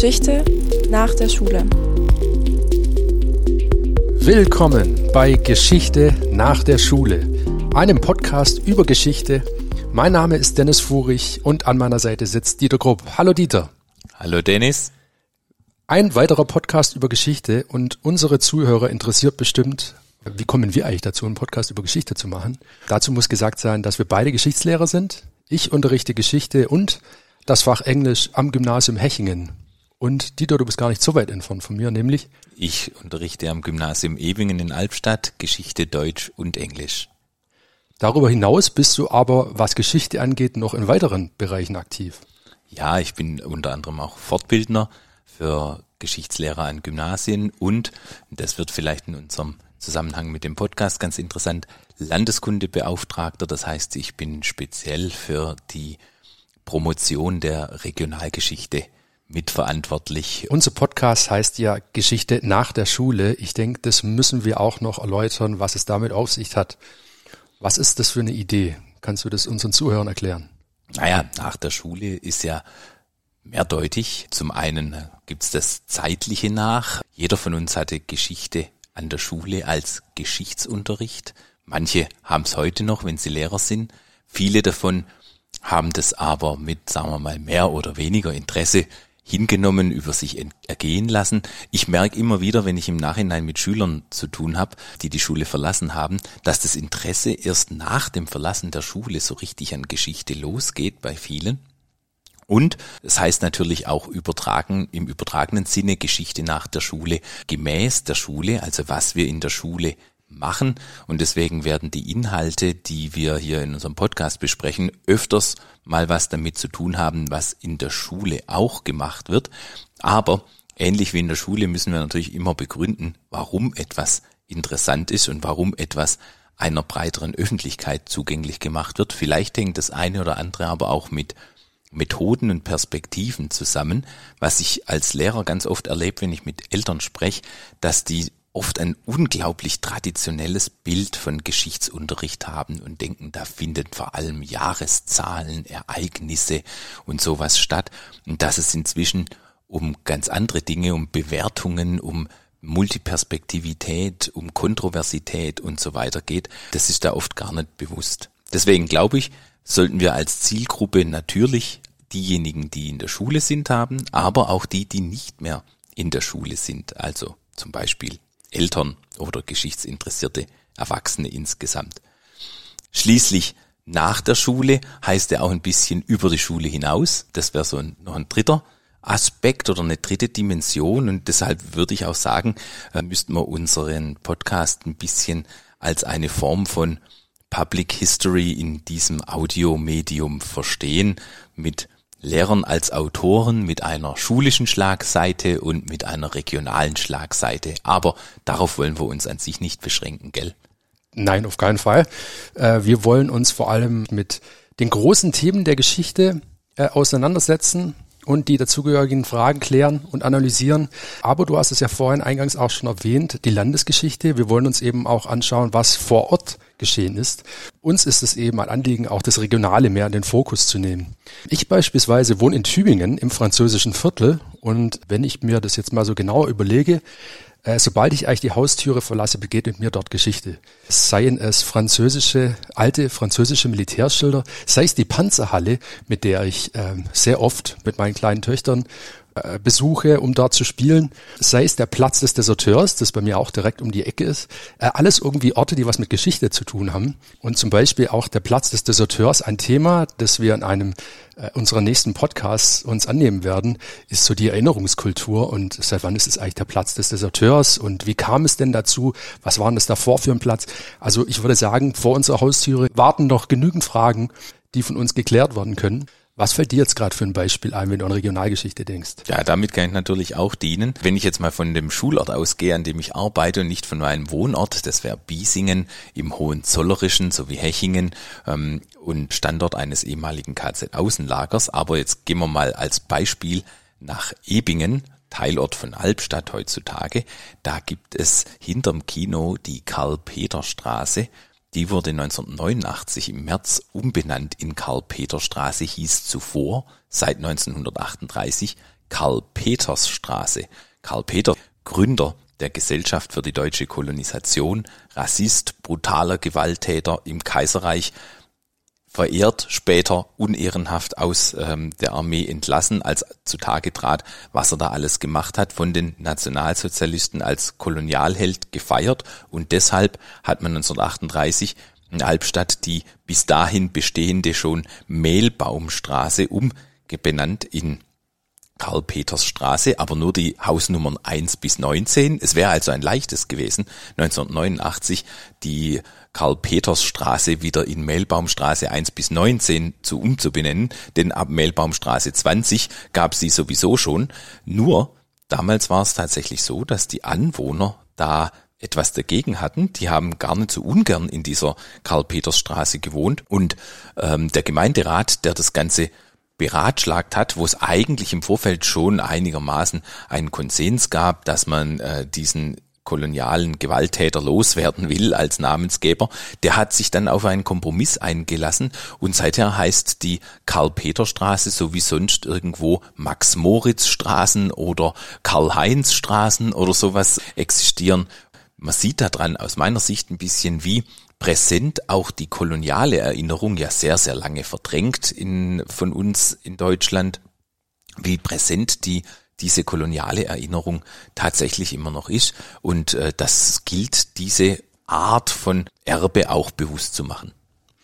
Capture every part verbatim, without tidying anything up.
Geschichte nach der Schule. Willkommen bei Geschichte nach der Schule, einem Podcast über Geschichte. Mein Name ist Dennis Fuhrig und an meiner Seite sitzt Dieter Grupp. Hallo Dieter. Hallo Dennis. Ein weiterer Podcast über Geschichte und unsere Zuhörer interessiert bestimmt, wie kommen wir eigentlich dazu, einen Podcast über Geschichte zu machen? Dazu muss gesagt sein, dass wir beide Geschichtslehrer sind. Ich unterrichte Geschichte und das Fach Englisch am Gymnasium Hechingen. Und Dieter, du bist gar nicht so weit entfernt von mir, nämlich? Ich unterrichte am Gymnasium Ebingen in Albstadt Geschichte, Deutsch und Englisch. Darüber hinaus bist du aber, was Geschichte angeht, noch in weiteren Bereichen aktiv. Ja, ich bin unter anderem auch Fortbildner für Geschichtslehrer an Gymnasien und, das wird vielleicht in unserem Zusammenhang mit dem Podcast ganz interessant, Landeskundebeauftragter. Das heißt, ich bin speziell für die Promotion der Regionalgeschichte mitverantwortlich. Unser Podcast heißt ja Geschichte nach der Schule. Ich denke, das müssen wir auch noch erläutern, was es damit auf sich hat. Was ist das für eine Idee? Kannst du das unseren Zuhörern erklären? Naja, nach der Schule ist ja mehrdeutig. Zum einen gibt's das Zeitliche nach. Jeder von uns hatte Geschichte an der Schule als Geschichtsunterricht. Manche haben es heute noch, wenn sie Lehrer sind. Viele davon haben das aber mit, sagen wir mal, mehr oder weniger Interesse hingenommen, über sich ergehen lassen. Ich merke immer wieder, wenn ich im Nachhinein mit Schülern zu tun habe, die die Schule verlassen haben, dass das Interesse erst nach dem Verlassen der Schule so richtig an Geschichte losgeht bei vielen. Und das heißt natürlich auch übertragen, im übertragenen Sinne Geschichte nach der Schule, gemäß der Schule, also was wir in der Schule machen. Und deswegen werden die Inhalte, die wir hier in unserem Podcast besprechen, öfters mal was damit zu tun haben, was in der Schule auch gemacht wird. Aber ähnlich wie in der Schule müssen wir natürlich immer begründen, warum etwas interessant ist und warum etwas einer breiteren Öffentlichkeit zugänglich gemacht wird. Vielleicht hängt das eine oder andere aber auch mit Methoden und Perspektiven zusammen, was ich als Lehrer ganz oft erlebe, wenn ich mit Eltern spreche, dass die oft ein unglaublich traditionelles Bild von Geschichtsunterricht haben und denken, da finden vor allem Jahreszahlen, Ereignisse und sowas statt. Und dass es inzwischen um ganz andere Dinge, um Bewertungen, um Multiperspektivität, um Kontroversität und so weiter geht, das ist da oft gar nicht bewusst. Deswegen glaube ich, sollten wir als Zielgruppe natürlich diejenigen, die in der Schule sind, haben, aber auch die, die nicht mehr in der Schule sind, also zum Beispiel Eltern oder geschichtsinteressierte Erwachsene insgesamt. Schließlich nach der Schule heißt ja auch ein bisschen über die Schule hinaus. Das wäre so ein, noch ein dritter Aspekt oder eine dritte Dimension und deshalb würde ich auch sagen, äh, müssten wir unseren Podcast ein bisschen als eine Form von Public History in diesem Audiomedium verstehen, mit Lehrern als Autoren, mit einer schulischen Schlagseite und mit einer regionalen Schlagseite. Aber darauf wollen wir uns an sich nicht beschränken, gell? Nein, auf keinen Fall. Wir wollen uns vor allem mit den großen Themen der Geschichte auseinandersetzen und die dazugehörigen Fragen klären und analysieren. Aber du hast es ja vorhin eingangs auch schon erwähnt, die Landesgeschichte. Wir wollen uns eben auch anschauen, was vor Ort geschehen ist. Uns ist es eben ein Anliegen, auch das Regionale mehr in den Fokus zu nehmen. Ich beispielsweise wohne in Tübingen im französischen Viertel und wenn ich mir das jetzt mal so genauer überlege, äh, sobald ich eigentlich die Haustüre verlasse, begegnet mir dort Geschichte. Seien es französische, alte französische Militärschilder, sei es die Panzerhalle, mit der ich äh, sehr oft mit meinen kleinen Töchtern äh, besuche, um dort zu spielen, sei es der Platz des Deserteurs, das bei mir auch direkt um die Ecke ist, äh, alles irgendwie Orte, die was mit Geschichte zu tun haben und zum Beispiel auch der Platz des Deserteurs, ein Thema, das wir in einem äh, unserer nächsten Podcasts uns annehmen werden, ist so die Erinnerungskultur und seit wann ist es eigentlich der Platz des Deserteurs und wie kam es denn dazu, was war denn das davor für ein Platz? Also ich würde sagen, vor unserer Haustüre warten noch genügend Fragen, die von uns geklärt werden können. Was fällt dir jetzt gerade für ein Beispiel ein, wenn du an Regionalgeschichte denkst? Ja, damit kann ich natürlich auch dienen. Wenn ich jetzt mal von dem Schulort ausgehe, an dem ich arbeite und nicht von meinem Wohnort, das wäre Biesingen im Hohenzollerischen sowie Hechingen ähm, und Standort eines ehemaligen K Z-Außenlagers. Aber jetzt gehen wir mal als Beispiel nach Ebingen, Teilort von Albstadt heutzutage. Da gibt es hinterm Kino die Karl-Peter-Straße. Die wurde neunzehnhundertneunundachtzig im März umbenannt in Karl-Peter-Straße, hieß zuvor seit neunzehnhundertachtunddreißig Karl-Peters-Straße. Karl Peter, Gründer der Gesellschaft für die deutsche Kolonisation, Rassist, brutaler Gewalttäter im Kaiserreich, verehrt, später unehrenhaft aus ähm, der Armee entlassen, als zutage trat, was er da alles gemacht hat, von den Nationalsozialisten als Kolonialheld gefeiert, und deshalb hat man neunzehnhundertachtunddreißig in Albstadt die bis dahin bestehende schon Mehlbaumstraße umbenannt in Karl-Peters-Straße, aber nur die Hausnummern eins bis neunzehn. Es wäre also ein leichtes gewesen, neunzehnhundertneunundachtzig die Karl-Peters-Straße wieder in Mehlbaumstraße eins bis neunzehn zu umzubenennen, denn ab Mehlbaumstraße zwanzig gab es sie sowieso schon. Nur, damals war es tatsächlich so, dass die Anwohner da etwas dagegen hatten. Die haben gar nicht so ungern in dieser Karl-Peters-Straße gewohnt, und ähm, der Gemeinderat, der das Ganze beratschlagt hat, wo es eigentlich im Vorfeld schon einigermaßen einen Konsens gab, dass man äh, diesen kolonialen Gewalttäter loswerden will als Namensgeber, der hat sich dann auf einen Kompromiss eingelassen, und seither heißt die Karl-Peter-Straße so wie sonst irgendwo Max-Moritz-Straßen oder Karl-Heinz-Straßen oder sowas existieren. Man sieht daran aus meiner Sicht ein bisschen, wie präsent auch die koloniale Erinnerung, ja sehr, sehr lange verdrängt in, von uns in Deutschland, wie präsent die diese koloniale Erinnerung tatsächlich immer noch ist, und äh, das gilt, diese Art von Erbe auch bewusst zu machen.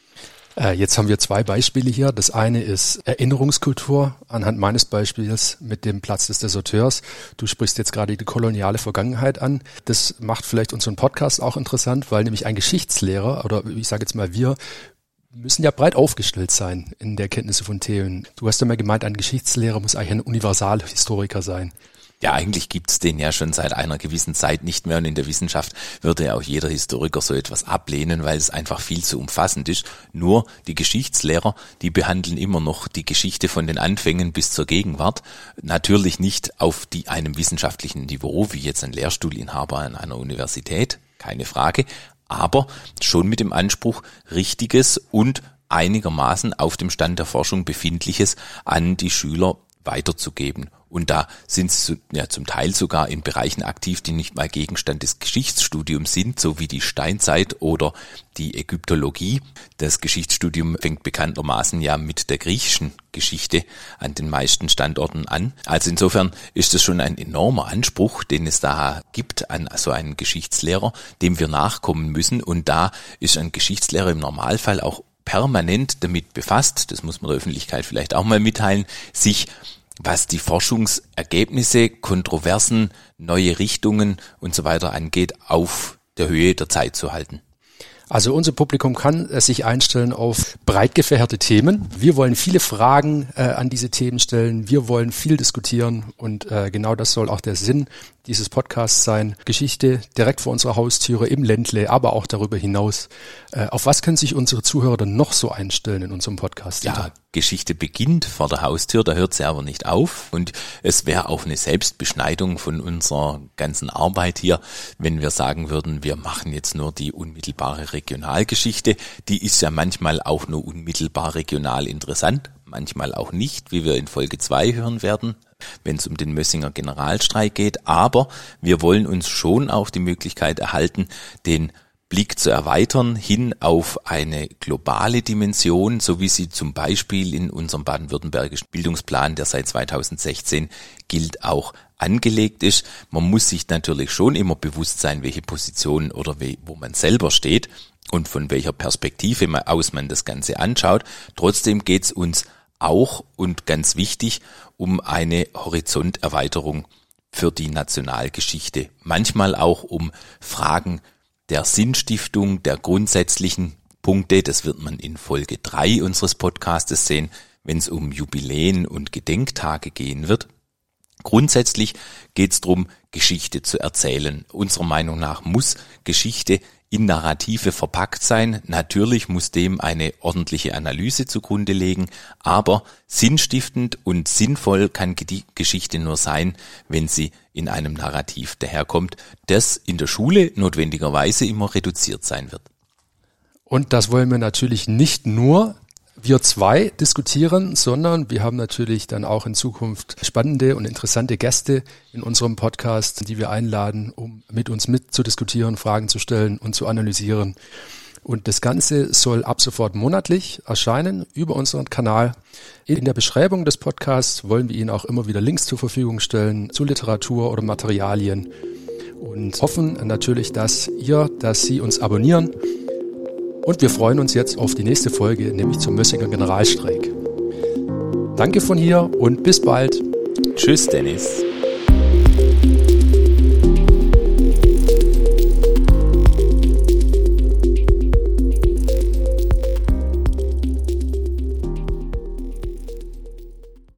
Jetzt haben wir zwei Beispiele hier. Das eine ist Erinnerungskultur anhand meines Beispiels mit dem Platz des Deserteurs. Du sprichst jetzt gerade die koloniale Vergangenheit an. Das macht vielleicht unseren Podcast auch interessant, weil nämlich ein Geschichtslehrer, oder ich sage jetzt mal wir, müssen ja breit aufgestellt sein in der Kenntnisse von Themen. Du hast ja mal gemeint, ein Geschichtslehrer muss eigentlich ein Universalhistoriker sein. Ja, eigentlich gibt's den ja schon seit einer gewissen Zeit nicht mehr, und in der Wissenschaft würde ja auch jeder Historiker so etwas ablehnen, weil es einfach viel zu umfassend ist. Nur die Geschichtslehrer, die behandeln immer noch die Geschichte von den Anfängen bis zur Gegenwart. Natürlich nicht auf die einem wissenschaftlichen Niveau, wie jetzt ein Lehrstuhlinhaber an einer Universität, keine Frage, aber schon mit dem Anspruch, Richtiges und einigermaßen auf dem Stand der Forschung Befindliches an die Schüler weiterzugeben. Und da sind sie ja zum Teil sogar in Bereichen aktiv, die nicht mal Gegenstand des Geschichtsstudiums sind, so wie die Steinzeit oder die Ägyptologie. Das Geschichtsstudium fängt bekanntermaßen ja mit der griechischen Geschichte an den meisten Standorten an. Also insofern ist es schon ein enormer Anspruch, den es da gibt an so einen Geschichtslehrer, dem wir nachkommen müssen. Und da ist ein Geschichtslehrer im Normalfall auch permanent damit befasst, das muss man der Öffentlichkeit vielleicht auch mal mitteilen, sich was die Forschungsergebnisse, Kontroversen, neue Richtungen und so weiter angeht, auf der Höhe der Zeit zu halten. Also unser Publikum kann äh, sich einstellen auf breit gefächerte Themen. Wir wollen viele Fragen äh, an diese Themen stellen. Wir wollen viel diskutieren, und äh, genau das soll auch der Sinn dieses Podcasts sein. Geschichte direkt vor unserer Haustüre im Ländle, aber auch darüber hinaus. Äh, auf was können sich unsere Zuhörer denn noch so einstellen in unserem Podcast? Ja, Geschichte beginnt vor der Haustür, da hört sie aber nicht auf, und es wäre auch eine Selbstbeschneidung von unserer ganzen Arbeit hier, wenn wir sagen würden, wir machen jetzt nur die unmittelbare Regionalgeschichte. Die ist ja manchmal auch nur unmittelbar regional interessant, manchmal auch nicht, wie wir in Folge zwei hören werden, wenn es um den Mössinger Generalstreik geht. Aber wir wollen uns schon auch die Möglichkeit erhalten, den Blick zu erweitern hin auf eine globale Dimension, so wie sie zum Beispiel in unserem baden-württembergischen Bildungsplan, der seit zweitausendsechzehn gilt, auch angelegt ist. Man muss sich natürlich schon immer bewusst sein, welche Position oder wo man selber steht und von welcher Perspektive aus man das Ganze anschaut. Trotzdem geht es uns auch, und ganz wichtig, um eine Horizonterweiterung für die Nationalgeschichte. Manchmal auch um Fragen der Sinnstiftung, der grundsätzlichen Punkte. Das wird man in Folge drei unseres Podcastes sehen, wenn es um Jubiläen und Gedenktage gehen wird. Grundsätzlich geht es darum, Geschichte zu erzählen. Unserer Meinung nach muss Geschichte in Narrative verpackt sein. Natürlich muss dem eine ordentliche Analyse zugrunde legen, aber sinnstiftend und sinnvoll kann die Geschichte nur sein, wenn sie in einem Narrativ daherkommt, das in der Schule notwendigerweise immer reduziert sein wird. Und das wollen wir natürlich nicht nur wir zwei diskutieren, sondern wir haben natürlich dann auch in Zukunft spannende und interessante Gäste in unserem Podcast, die wir einladen, um mit uns mitzudiskutieren, Fragen zu stellen und zu analysieren. Und das Ganze soll ab sofort monatlich erscheinen über unseren Kanal. In der Beschreibung des Podcasts wollen wir Ihnen auch immer wieder Links zur Verfügung stellen zu Literatur oder Materialien und hoffen natürlich, dass ihr, dass Sie uns abonnieren. Und wir freuen uns jetzt auf die nächste Folge, nämlich zum Mössinger Generalstreik. Danke von hier und bis bald. Tschüss, Dennis.